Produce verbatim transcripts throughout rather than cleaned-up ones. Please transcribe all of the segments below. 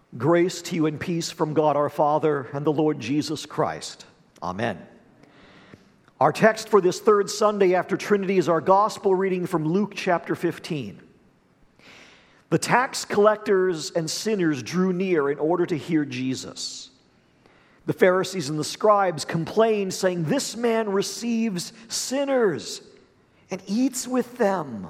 Grace to you and peace from God our Father and the Lord Jesus Christ. Amen. Our text for this third Sunday after Trinity is our gospel reading from Luke chapter fifteen. The tax collectors and sinners drew near in order to hear Jesus. The Pharisees and the scribes complained, saying, "This man receives sinners and eats with them."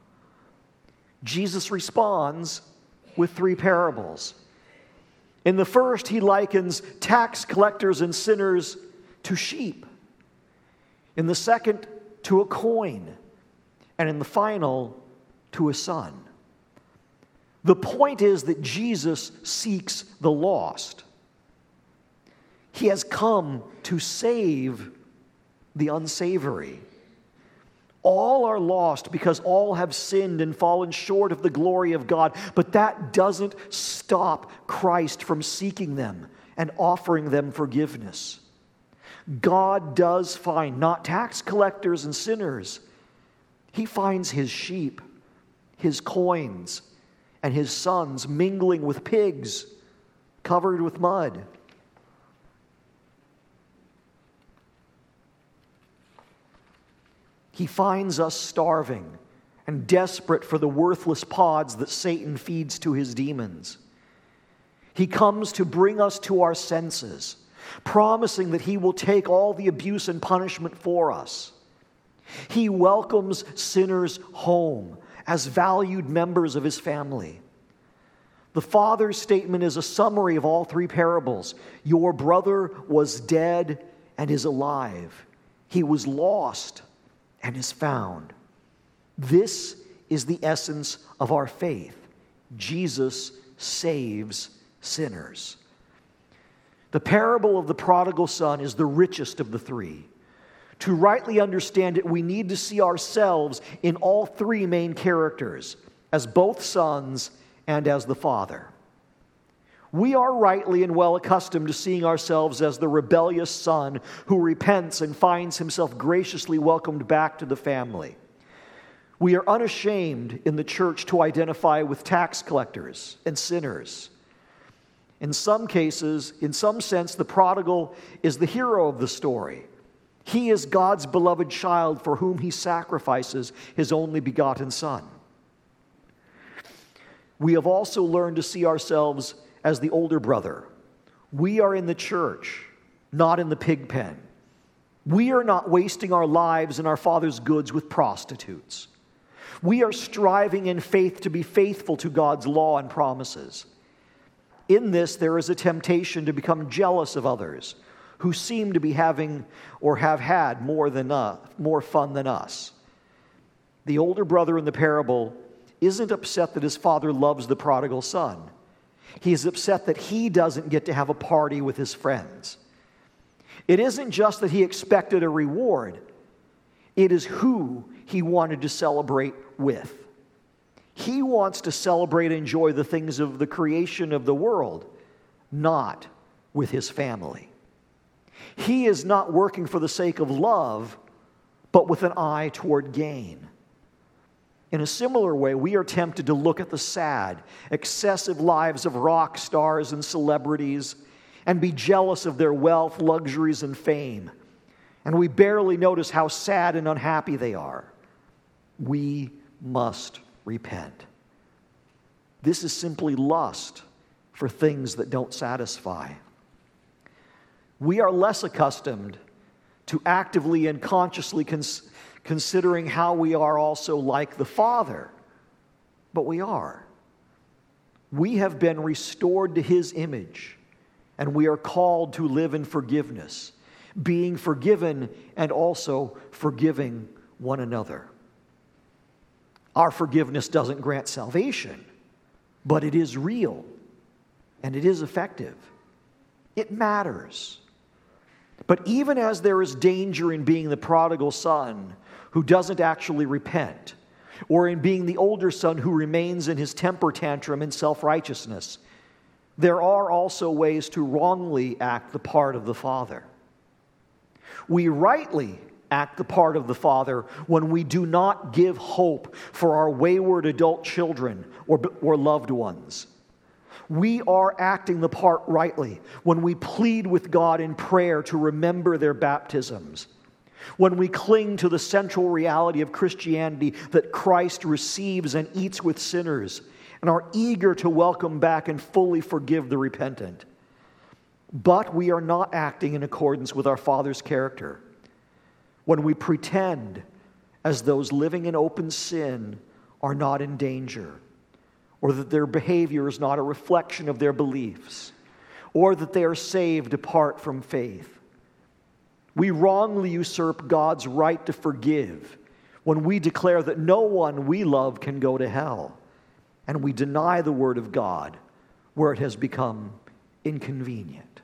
Jesus responds with three parables. In the first, he likens tax collectors and sinners to sheep. In the second, to a coin. And in the final, to a son. The point is that Jesus seeks the lost. He has come to save the unsavory. All are lost because all have sinned and fallen short of the glory of God. But that doesn't stop Christ from seeking them and offering them forgiveness. God does find not tax collectors and sinners. He finds his sheep, his coins, and his sons mingling with pigs, covered with mud. He finds us starving and desperate for the worthless pods that Satan feeds to his demons. He comes to bring us to our senses, promising that he will take all the abuse and punishment for us. He welcomes sinners home as valued members of his family. The Father's statement is a summary of all three parables. Your brother was dead and is alive. He was lost and is found. This is the essence of our faith. Jesus saves sinners. The parable of the prodigal son is the richest of the three. To rightly understand it, we need to see ourselves in all three main characters, as both sons and as the father. We are rightly and well accustomed to seeing ourselves as the rebellious son who repents and finds himself graciously welcomed back to the family. We are unashamed in the church to identify with tax collectors and sinners. In some cases, in some sense, the prodigal is the hero of the story. He is God's beloved child for whom he sacrifices his only begotten son. We have also learned to see ourselves as the older brother. We are in the church, not in the pig pen. We are not wasting our lives and our Father's goods with prostitutes. We are striving in faith to be faithful to God's law and promises. In this, there is a temptation to become jealous of others who seem to be having or have had more than uh, more fun than us. The older brother in the parable isn't upset that his father loves the prodigal son. He is upset that he doesn't get to have a party with his friends. It isn't just that he expected a reward. It is who he wanted to celebrate with. He wants to celebrate and enjoy the things of the creation of the world, not with his family. He is not working for the sake of love, but with an eye toward gain. In a similar way, we are tempted to look at the sad, excessive lives of rock stars and celebrities and be jealous of their wealth, luxuries, and fame. And we barely notice how sad and unhappy they are. We must repent. This is simply lust for things that don't satisfy. We are less accustomed to actively and consciously cons- considering how we are also like the Father, but we are. We have been restored to his image, and we are called to live in forgiveness, being forgiven and also forgiving one another. Our forgiveness doesn't grant salvation, but it is real and it is effective. It matters. But even as there is danger in being the prodigal son who doesn't actually repent, or in being the older son who remains in his temper tantrum and self-righteousness, there are also ways to wrongly act the part of the father. We rightly act the part of the father when we do not give hope for our wayward adult children or, or loved ones. We are acting the part rightly when we plead with God in prayer to remember their baptisms, when we cling to the central reality of Christianity that Christ receives and eats with sinners, and are eager to welcome back and fully forgive the repentant. But we are not acting in accordance with our Father's character when we pretend as those living in open sin are not in danger, or that their behavior is not a reflection of their beliefs, or that they are saved apart from faith. We wrongly usurp God's right to forgive when we declare that no one we love can go to hell, and we deny the Word of God where it has become inconvenient.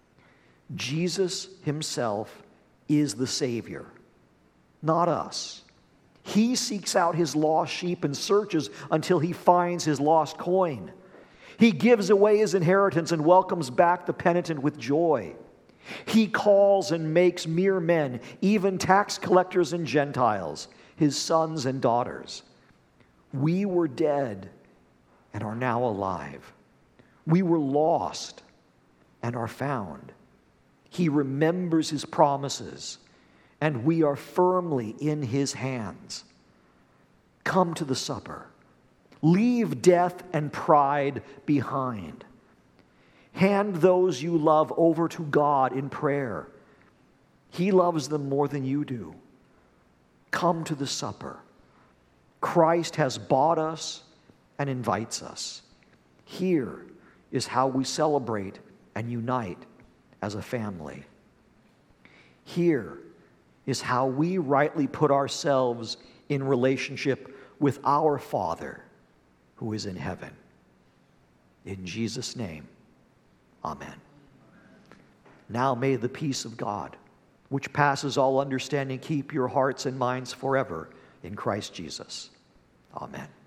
Jesus himself is the Savior, not us. He seeks out his lost sheep and searches until he finds his lost coin. He gives away his inheritance and welcomes back the penitent with joy. He calls and makes mere men, even tax collectors and Gentiles, his sons and daughters. We were dead and are now alive. We were lost and are found. He remembers his promises, and we are firmly in his hands. Come to the supper. Leave death and pride behind. Hand those you love over to God in prayer. He loves them more than you do. Come to the supper. Christ has bought us and invites us. Here is how we celebrate and unite as a family. Here is how we rightly put ourselves in relationship with our Father who is in heaven. In Jesus' name, amen. Now may the peace of God, which passes all understanding, keep your hearts and minds forever in Christ Jesus. Amen.